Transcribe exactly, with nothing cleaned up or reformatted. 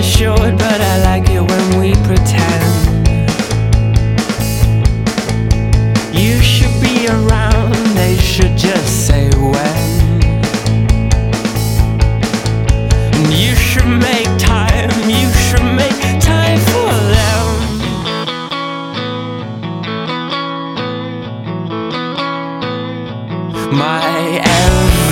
assured, but I like it when we pretend. You should be around, they should just say when. You should make time, you should make time for them. My every